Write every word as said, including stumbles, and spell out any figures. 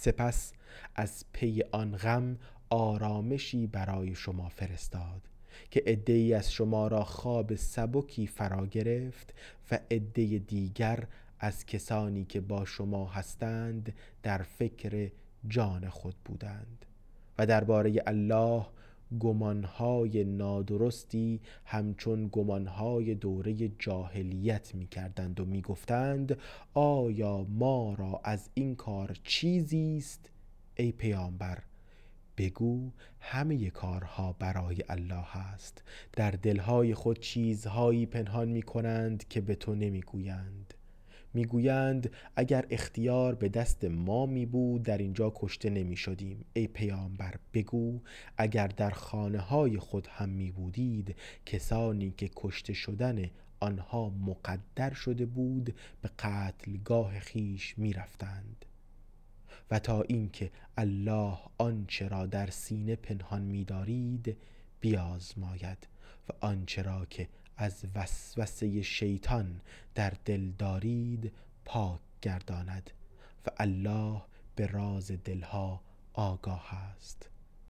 سپس از پی آن غم آرامشی برای شما فرستاد که عده‌ای از شما را خواب سبکی فرا گرفت و عده دیگر از کسانی که با شما هستند در فکر جان خود بودند و درباره الله گمانهای نادرستی همچون گمانهای دوره جاهلیت می کردند و می گفتند آیا ما را از این کار چیزی است؟ ای پیامبر بگو همه کارها برای الله است. در دلهای خود چیزهایی پنهان می کنند که به تو نمی گویند. می گویند اگر اختیار به دست ما می بود در اینجا کشته نمی شدیم. ای پیامبر بگو اگر در خانه های خود هم می بودید کسانی که کشته شدن آنها مقدر شده بود به قتلگاه خیش می رفتند و تا اینکه الله آنچه را در سینه پنهان می دارید بیازماید و آنچه را که از وسوسه شیطان در دل دارید پاک گرداند و الله به راز دلها آگاه است.